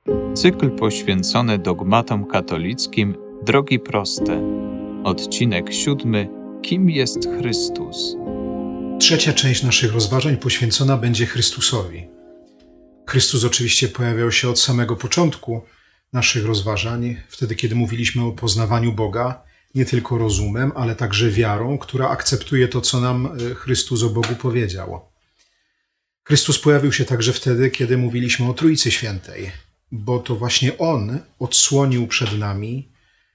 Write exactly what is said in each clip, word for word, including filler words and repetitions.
Cykl poświęcony dogmatom katolickim Drogi proste. Odcinek siódmy. Kim jest Chrystus? Trzecia część naszych rozważań poświęcona będzie Chrystusowi. Chrystus oczywiście pojawiał się od samego początku naszych rozważań, wtedy kiedy mówiliśmy o poznawaniu Boga, nie tylko rozumem, ale także wiarą, która akceptuje to, co nam Chrystus o Bogu powiedział. Chrystus pojawił się także wtedy, kiedy mówiliśmy o Trójcy Świętej, bo to właśnie On odsłonił przed nami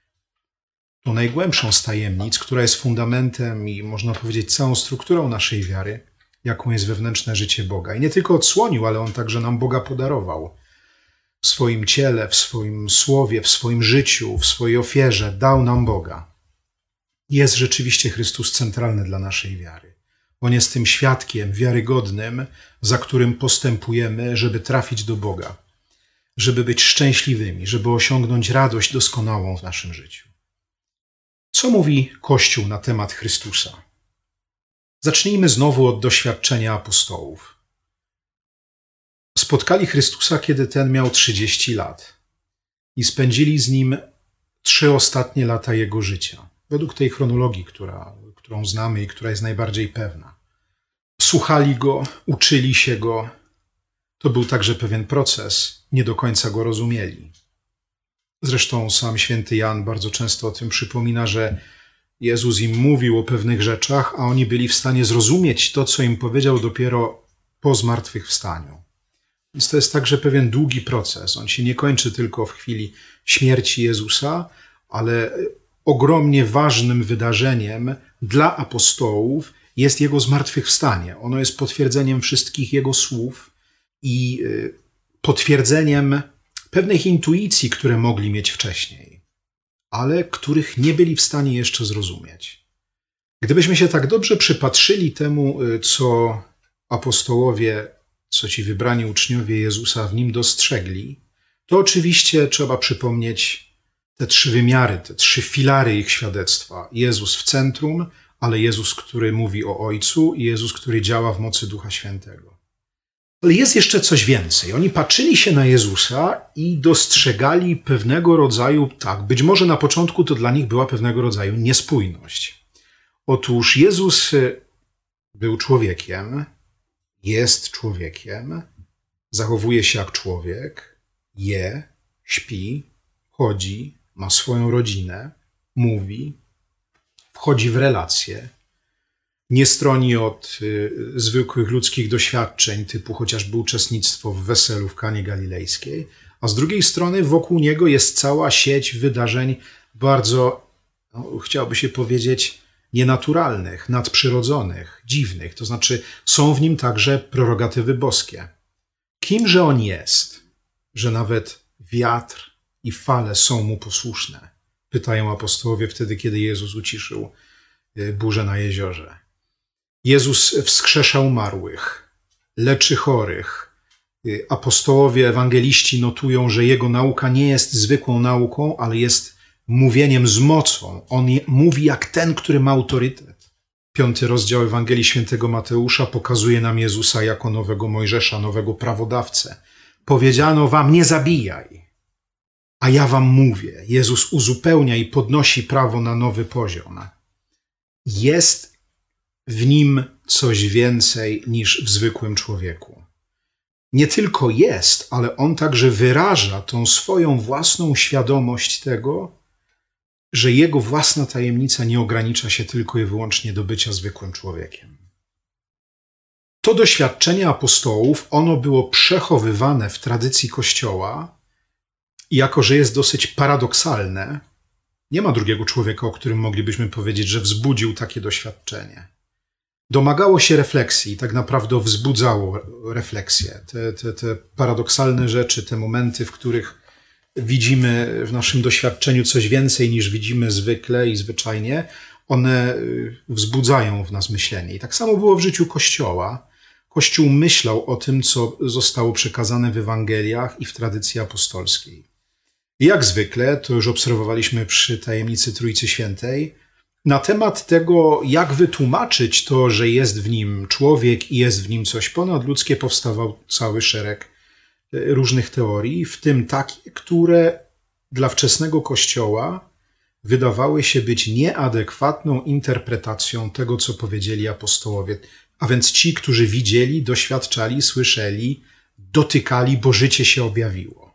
tą najgłębszą z tajemnic, która jest fundamentem i można powiedzieć całą strukturą naszej wiary, jaką jest wewnętrzne życie Boga. I nie tylko odsłonił, ale On także nam Boga podarował. W swoim ciele, w swoim słowie, w swoim życiu, w swojej ofierze dał nam Boga. Jest rzeczywiście Chrystus centralny dla naszej wiary. On jest tym świadkiem wiarygodnym, za którym postępujemy, żeby trafić do Boga, żeby być szczęśliwymi, żeby osiągnąć radość doskonałą w naszym życiu. Co mówi Kościół na temat Chrystusa? Zacznijmy znowu od doświadczenia apostołów. Spotkali Chrystusa, kiedy ten miał trzydzieści lat i spędzili z Nim trzy ostatnie lata Jego życia, według tej chronologii, która, którą znamy i która jest najbardziej pewna. Słuchali Go, uczyli się Go. To był także pewien proces, nie do końca Go rozumieli. Zresztą sam święty Jan bardzo często o tym przypomina, że Jezus im mówił o pewnych rzeczach, a oni byli w stanie zrozumieć to, co im powiedział dopiero po zmartwychwstaniu. Więc to jest także pewien długi proces. On się nie kończy tylko w chwili śmierci Jezusa, ale ogromnie ważnym wydarzeniem dla apostołów jest Jego zmartwychwstanie. Ono jest potwierdzeniem wszystkich Jego słów i potwierdzeniem pewnych intuicji, które mogli mieć wcześniej, ale których nie byli w stanie jeszcze zrozumieć. Gdybyśmy się tak dobrze przypatrzyli temu, co apostołowie, co ci wybrani uczniowie Jezusa w Nim dostrzegli, to oczywiście trzeba przypomnieć te trzy wymiary, te trzy filary ich świadectwa. Jezus w centrum, ale Jezus, który mówi o Ojcu i Jezus, który działa w mocy Ducha Świętego. Ale jest jeszcze coś więcej. Oni patrzyli się na Jezusa i dostrzegali pewnego rodzaju, tak, być może na początku to dla nich była pewnego rodzaju niespójność. Otóż Jezus był człowiekiem, jest człowiekiem, zachowuje się jak człowiek, je, śpi, chodzi, ma swoją rodzinę, mówi, wchodzi w relacje, nie stroni od y, zwykłych ludzkich doświadczeń, typu chociażby uczestnictwo w weselu w Kanie Galilejskiej, a z drugiej strony wokół Niego jest cała sieć wydarzeń bardzo, no, chciałoby się powiedzieć, nienaturalnych, nadprzyrodzonych, dziwnych. To znaczy są w Nim także prerogatywy boskie. Kimże On jest, że nawet wiatr i fale są Mu posłuszne? Pytają apostołowie wtedy, kiedy Jezus uciszył burzę na jeziorze. Jezus wskrzesza umarłych, leczy chorych. Apostołowie, ewangeliści notują, że Jego nauka nie jest zwykłą nauką, ale jest mówieniem z mocą. On je, mówi jak ten, który ma autorytet. Piąty rozdział Ewangelii Świętego Mateusza pokazuje nam Jezusa jako nowego Mojżesza, nowego prawodawcę. Powiedziano wam, nie zabijaj, a ja wam mówię. Jezus uzupełnia i podnosi prawo na nowy poziom. Jest w Nim coś więcej niż w zwykłym człowieku. Nie tylko jest, ale On także wyraża tą swoją własną świadomość tego, że Jego własna tajemnica nie ogranicza się tylko i wyłącznie do bycia zwykłym człowiekiem. To doświadczenie apostołów, ono było przechowywane w tradycji Kościoła i jako, że jest dosyć paradoksalne, nie ma drugiego człowieka, o którym moglibyśmy powiedzieć, że wzbudził takie doświadczenie. Domagało się refleksji, tak naprawdę wzbudzało refleksję. Te, te, te paradoksalne rzeczy, te momenty, w których widzimy w naszym doświadczeniu coś więcej niż widzimy zwykle i zwyczajnie, one wzbudzają w nas myślenie. I tak samo było w życiu Kościoła. Kościół myślał o tym, co zostało przekazane w Ewangeliach i w tradycji apostolskiej. I jak zwykle, to już obserwowaliśmy przy tajemnicy Trójcy Świętej, na temat tego, jak wytłumaczyć to, że jest w nim człowiek i jest w nim coś ponadludzkie, powstawał cały szereg różnych teorii, w tym takie, które dla wczesnego Kościoła wydawały się być nieadekwatną interpretacją tego, co powiedzieli apostołowie. A więc ci, którzy widzieli, doświadczali, słyszeli, dotykali, bo życie się objawiło.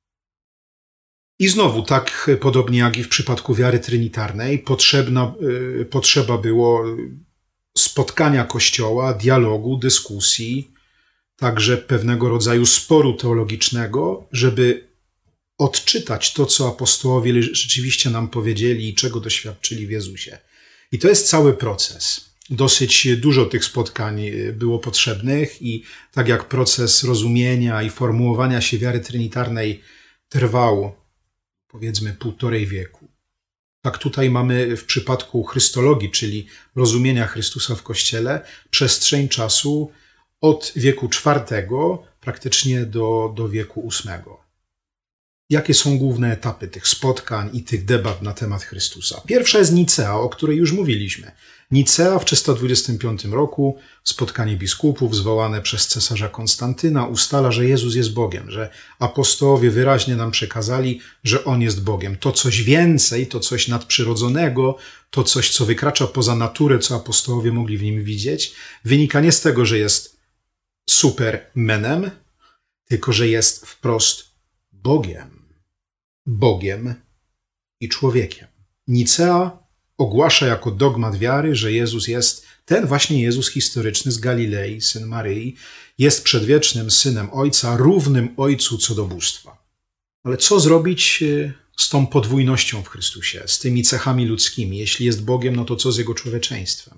I znowu, tak podobnie jak i w przypadku wiary trinitarnej, potrzebna, y, potrzeba było spotkania Kościoła, dialogu, dyskusji, także pewnego rodzaju sporu teologicznego, żeby odczytać to, co apostołowie rzeczywiście nam powiedzieli i czego doświadczyli w Jezusie. I to jest cały proces. Dosyć dużo tych spotkań było potrzebnych i tak jak proces rozumienia i formułowania się wiary trinitarnej trwał, powiedzmy, półtorej wieku, tak tutaj mamy w przypadku chrystologii, czyli rozumienia Chrystusa w Kościele, przestrzeń czasu od wieku czwartego praktycznie do, do wieku ósmego. Jakie są główne etapy tych spotkań i tych debat na temat Chrystusa? Pierwsza jest Nicea, o której już mówiliśmy. Nicea w trzysta dwudziestym piątym roku, spotkanie biskupów zwołane przez cesarza Konstantyna ustala, że Jezus jest Bogiem, że apostołowie wyraźnie nam przekazali, że On jest Bogiem. To coś więcej, to coś nadprzyrodzonego, to coś, co wykracza poza naturę, co apostołowie mogli w Nim widzieć, wynika nie z tego, że jest supermenem, tylko że jest wprost Bogiem. Bogiem i człowiekiem. Nicea ogłasza jako dogmat wiary, że Jezus jest ten właśnie Jezus historyczny z Galilei, syn Maryi, jest przedwiecznym synem Ojca, równym Ojcu co do bóstwa. Ale co zrobić z tą podwójnością w Chrystusie, z tymi cechami ludzkimi? Jeśli jest Bogiem, no to co z Jego człowieczeństwem?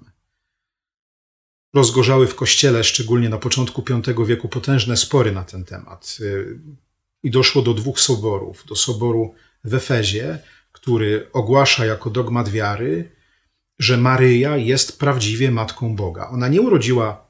Rozgorzały w Kościele, szczególnie na początku piątego wieku, potężne spory na ten temat. I doszło do dwóch soborów. Do soboru w Efezie, który ogłasza jako dogmat wiary, że Maryja jest prawdziwie Matką Boga. Ona nie urodziła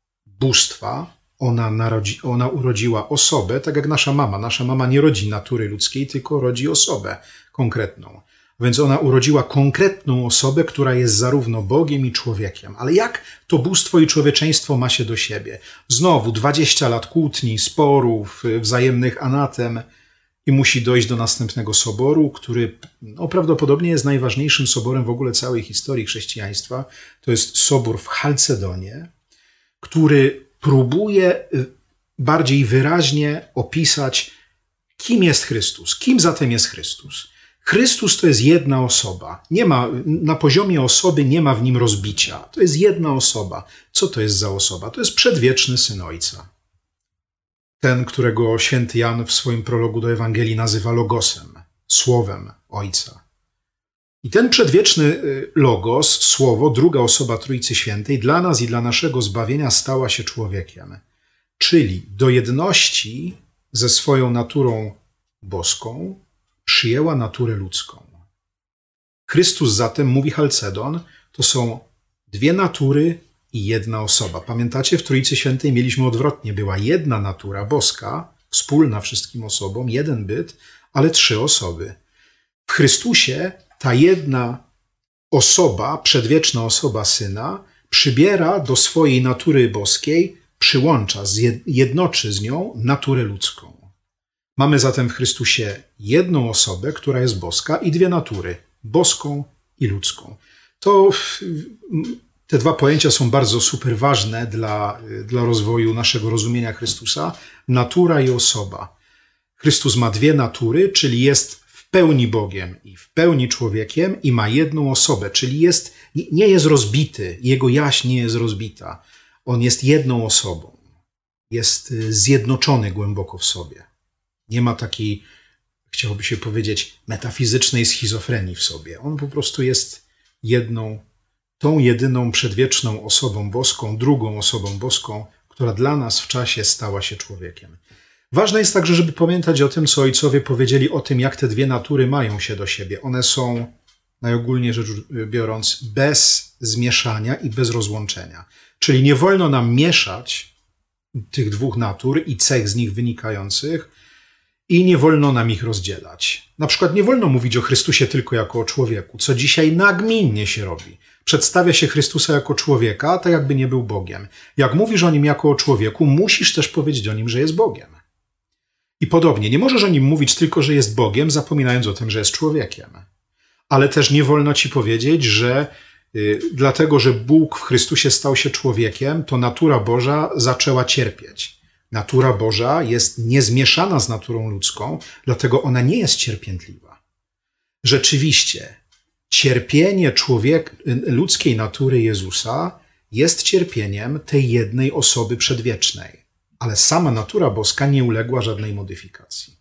bóstwa, ona, narodzi, ona urodziła osobę, tak jak nasza mama. Nasza mama nie rodzi natury ludzkiej, tylko rodzi osobę konkretną. Więc ona urodziła konkretną osobę, która jest zarówno Bogiem i człowiekiem. Ale jak to bóstwo i człowieczeństwo ma się do siebie? Znowu dwadzieścia lat kłótni, sporów, wzajemnych anatem i musi dojść do następnego soboru, który no, prawdopodobnie jest najważniejszym soborem w ogóle całej historii chrześcijaństwa. To jest sobór w Chalcedonie, który próbuje bardziej wyraźnie opisać, kim jest Chrystus, kim zatem jest Chrystus. Chrystus to jest jedna osoba. Nie ma, na poziomie osoby nie ma w nim rozbicia. To jest jedna osoba. Co to jest za osoba? To jest przedwieczny Syn Ojca. Ten, którego święty Jan w swoim prologu do Ewangelii nazywa Logosem, Słowem Ojca. I ten przedwieczny Logos, Słowo, druga osoba Trójcy Świętej, dla nas i dla naszego zbawienia stała się człowiekiem. Czyli do jedności ze swoją naturą boską przyjęła naturę ludzką. Chrystus zatem, mówi Chalcedon, to są dwie natury i jedna osoba. Pamiętacie, w Trójcy Świętej mieliśmy odwrotnie. Była jedna natura boska, wspólna wszystkim osobom, jeden byt, ale trzy osoby. W Chrystusie ta jedna osoba, przedwieczna osoba Syna, przybiera do swojej natury boskiej, przyłącza, jednoczy z nią naturę ludzką. Mamy zatem w Chrystusie jedną osobę, która jest boska i dwie natury, boską i ludzką. To te dwa pojęcia są bardzo super ważne dla, dla rozwoju naszego rozumienia Chrystusa. Natura i osoba. Chrystus ma dwie natury, czyli jest w pełni Bogiem i w pełni człowiekiem i ma jedną osobę, czyli jest, nie jest rozbity, jego jaźń nie jest rozbita. On jest jedną osobą. Jest zjednoczony głęboko w sobie. Nie ma takiej, chciałoby się powiedzieć, metafizycznej schizofrenii w sobie. On po prostu jest jedną, tą jedyną przedwieczną osobą boską, drugą osobą boską, która dla nas w czasie stała się człowiekiem. Ważne jest także, żeby pamiętać o tym, co ojcowie powiedzieli o tym, jak te dwie natury mają się do siebie. One są, najogólniej rzecz biorąc, bez zmieszania i bez rozłączenia. Czyli nie wolno nam mieszać tych dwóch natur i cech z nich wynikających, i nie wolno nam ich rozdzielać. Na przykład nie wolno mówić o Chrystusie tylko jako o człowieku, co dzisiaj nagminnie się robi. Przedstawia się Chrystusa jako człowieka, tak jakby nie był Bogiem. Jak mówisz o Nim jako o człowieku, musisz też powiedzieć o Nim, że jest Bogiem. I podobnie, nie możesz o nim mówić tylko, że jest Bogiem, zapominając o tym, że jest człowiekiem. Ale też nie wolno ci powiedzieć, że y, dlatego, że Bóg w Chrystusie stał się człowiekiem, to natura Boża zaczęła cierpieć. Natura Boża jest niezmieszana z naturą ludzką, dlatego ona nie jest cierpiętliwa. Rzeczywiście, cierpienie człowiek, ludzkiej natury Jezusa jest cierpieniem tej jednej osoby przedwiecznej, ale sama natura boska nie uległa żadnej modyfikacji.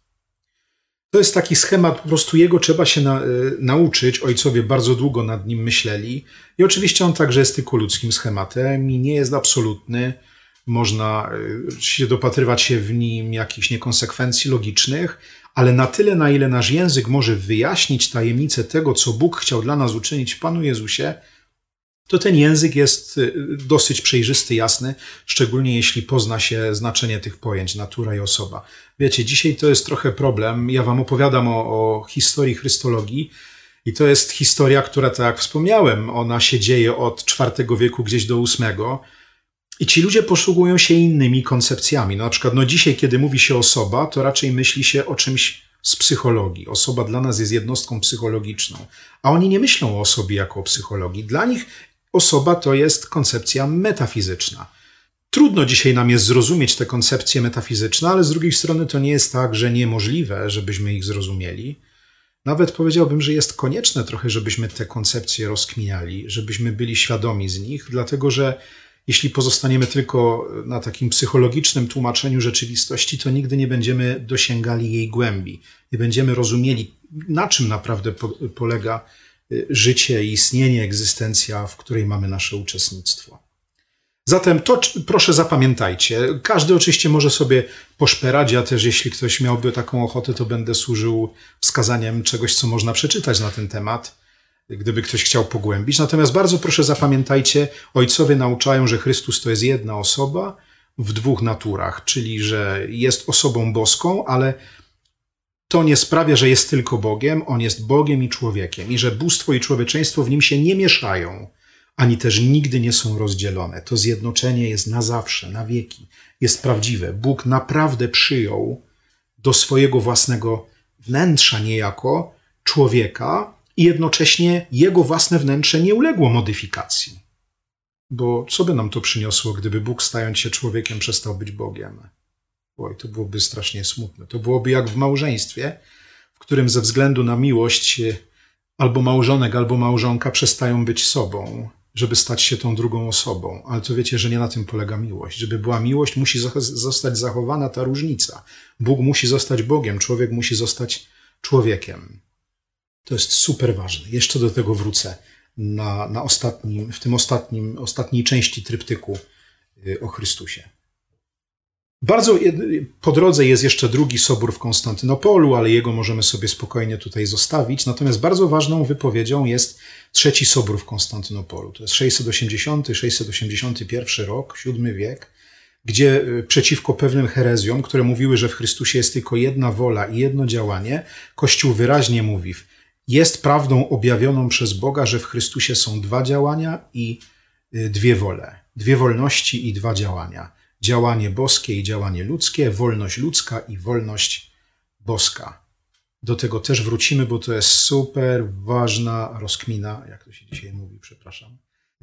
To jest taki schemat, po prostu jego trzeba się na, y, nauczyć. Ojcowie bardzo długo nad nim myśleli i oczywiście on także jest tylko ludzkim schematem i nie jest absolutny. Można y, się dopatrywać się w nim jakichś niekonsekwencji logicznych, ale na tyle, na ile nasz język może wyjaśnić tajemnicę tego, co Bóg chciał dla nas uczynić w Panu Jezusie, to ten język jest dosyć przejrzysty, jasny, szczególnie jeśli pozna się znaczenie tych pojęć, natura i osoba. Wiecie, dzisiaj to jest trochę problem. Ja wam opowiadam o, o historii chrystologii i to jest historia, która, tak jak wspomniałem, ona się dzieje od czwartego wieku gdzieś do ósmego i ci ludzie posługują się innymi koncepcjami. No, na przykład no dzisiaj, kiedy mówi się osoba, to raczej myśli się o czymś z psychologii. Osoba dla nas jest jednostką psychologiczną, a oni nie myślą o osobie jako o psychologii. Dla nich osoba to jest koncepcja metafizyczna. Trudno dzisiaj nam jest zrozumieć te koncepcje metafizyczne, ale z drugiej strony to nie jest tak, że niemożliwe, żebyśmy ich zrozumieli. Nawet powiedziałbym, że jest konieczne trochę, żebyśmy te koncepcje rozkminiali, żebyśmy byli świadomi z nich, dlatego że jeśli pozostaniemy tylko na takim psychologicznym tłumaczeniu rzeczywistości, to nigdy nie będziemy dosięgali jej głębi. Nie będziemy rozumieli, na czym naprawdę po- polega życie, istnienie, egzystencja, w której mamy nasze uczestnictwo. Zatem to proszę zapamiętajcie. Każdy oczywiście może sobie poszperać. Ja też, jeśli ktoś miałby taką ochotę, to będę służył wskazaniem czegoś, co można przeczytać na ten temat, gdyby ktoś chciał pogłębić. Natomiast bardzo proszę zapamiętajcie, ojcowie nauczają, że Chrystus to jest jedna osoba w dwóch naturach, czyli że jest osobą boską, ale to nie sprawia, że jest tylko Bogiem, on jest Bogiem i człowiekiem i że bóstwo i człowieczeństwo w nim się nie mieszają, ani też nigdy nie są rozdzielone. To zjednoczenie jest na zawsze, na wieki, jest prawdziwe. Bóg naprawdę przyjął do swojego własnego wnętrza niejako człowieka i jednocześnie jego własne wnętrze nie uległo modyfikacji. Bo co by nam to przyniosło, gdyby Bóg, stając się człowiekiem, przestał być Bogiem? Oj, to byłoby strasznie smutne. To byłoby jak w małżeństwie, w którym ze względu na miłość albo małżonek, albo małżonka przestają być sobą, żeby stać się tą drugą osobą. Ale to wiecie, że nie na tym polega miłość. Żeby była miłość, musi zostać zachowana ta różnica. Bóg musi zostać Bogiem, człowiek musi zostać człowiekiem. To jest super ważne. Jeszcze do tego wrócę na, na ostatnim, w tym ostatnim, ostatniej części tryptyku o Chrystusie. Bardzo po drodze jest jeszcze drugi sobór w Konstantynopolu, ale jego możemy sobie spokojnie tutaj zostawić. Natomiast bardzo ważną wypowiedzią jest trzeci sobór w Konstantynopolu. To jest sześćset osiemdziesiąty sześćset osiemdziesiąty pierwszy rok, siódmy wiek, gdzie przeciwko pewnym herezjom, które mówiły, że w Chrystusie jest tylko jedna wola i jedno działanie, Kościół wyraźnie mówi, jest prawdą objawioną przez Boga, że w Chrystusie są dwa działania i dwie wole. Dwie wolności i dwa działania. Działanie boskie i działanie ludzkie, wolność ludzka i wolność boska. Do tego też wrócimy, bo to jest super ważna rozkmina, jak to się dzisiaj mówi, przepraszam,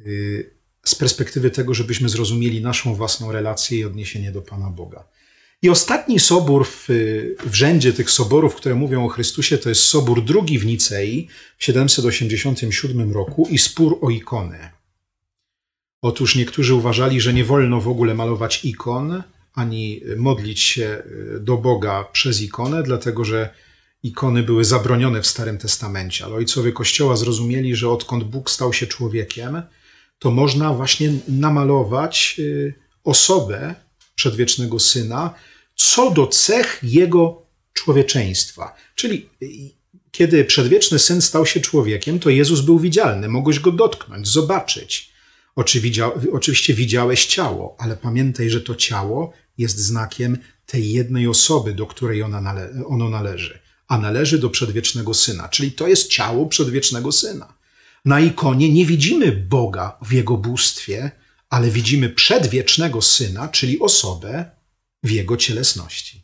z perspektywy tego, żebyśmy zrozumieli naszą własną relację i odniesienie do Pana Boga. I ostatni sobór w, w rzędzie tych soborów, które mówią o Chrystusie, to jest sobór drugi w Nicei w siedemset osiemdziesiątym siódmym roku i spór o ikony. Otóż niektórzy uważali, że nie wolno w ogóle malować ikon, ani modlić się do Boga przez ikonę, dlatego że ikony były zabronione w Starym Testamencie. Ale ojcowie Kościoła zrozumieli, że odkąd Bóg stał się człowiekiem, to można właśnie namalować osobę przedwiecznego Syna co do cech Jego człowieczeństwa. Czyli kiedy przedwieczny Syn stał się człowiekiem, to Jezus był widzialny, mogłeś Go dotknąć, zobaczyć. Oczywiście widziałeś ciało, ale pamiętaj, że to ciało jest znakiem tej jednej osoby, do której ona nale- ono należy, a należy do przedwiecznego Syna, czyli to jest ciało przedwiecznego Syna. Na ikonie nie widzimy Boga w Jego bóstwie, ale widzimy przedwiecznego Syna, czyli osobę w Jego cielesności.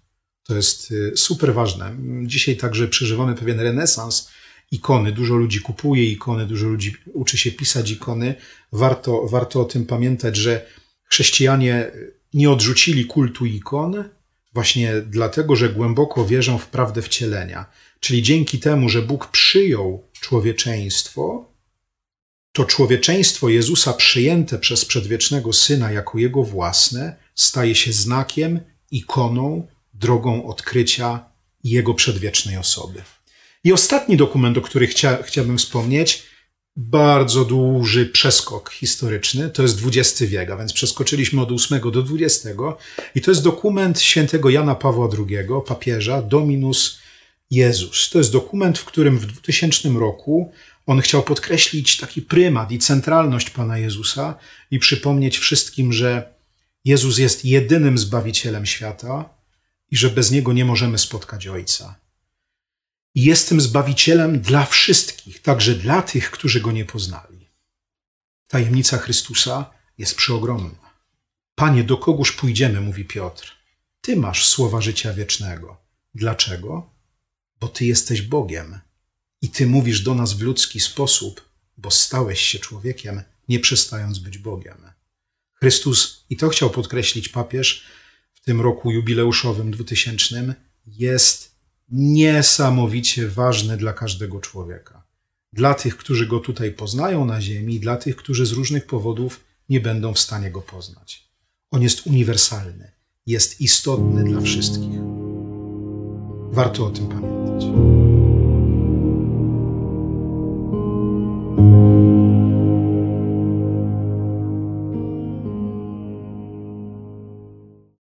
To jest super ważne. Dzisiaj także przeżywamy pewien renesans ikony. Dużo ludzi kupuje ikony, dużo ludzi uczy się pisać ikony. Warto, warto o tym pamiętać, że chrześcijanie nie odrzucili kultu ikon właśnie dlatego, że głęboko wierzą w prawdę wcielenia. Czyli dzięki temu, że Bóg przyjął człowieczeństwo, to człowieczeństwo Jezusa przyjęte przez przedwiecznego Syna jako Jego własne staje się znakiem, ikoną, drogą odkrycia Jego przedwiecznej osoby. I ostatni dokument, o którym chcia, chciałbym wspomnieć, bardzo duży przeskok historyczny, to jest dwudziesty wiek, a więc przeskoczyliśmy od ósmego do dwudziestego i to jest dokument świętego Jana Pawła drugiego, papieża, Dominus Jezus. To jest dokument, w którym w dwutysięcznym roku on chciał podkreślić taki prymat i centralność Pana Jezusa i przypomnieć wszystkim, że Jezus jest jedynym Zbawicielem świata i że bez Niego nie możemy spotkać Ojca. I jest tym Zbawicielem dla wszystkich, także dla tych, którzy Go nie poznali. Tajemnica Chrystusa jest przeogromna. Panie, do kogóż pójdziemy, mówi Piotr. Ty masz słowa życia wiecznego. Dlaczego? Bo Ty jesteś Bogiem. I Ty mówisz do nas w ludzki sposób, bo stałeś się człowiekiem, nie przestając być Bogiem. Chrystus, i to chciał podkreślić papież w tym roku jubileuszowym dwutysięcznym, jest niesamowicie ważny dla każdego człowieka. Dla tych, którzy Go tutaj poznają na ziemi i dla tych, którzy z różnych powodów nie będą w stanie Go poznać. On jest uniwersalny, jest istotny dla wszystkich. Warto o tym pamiętać.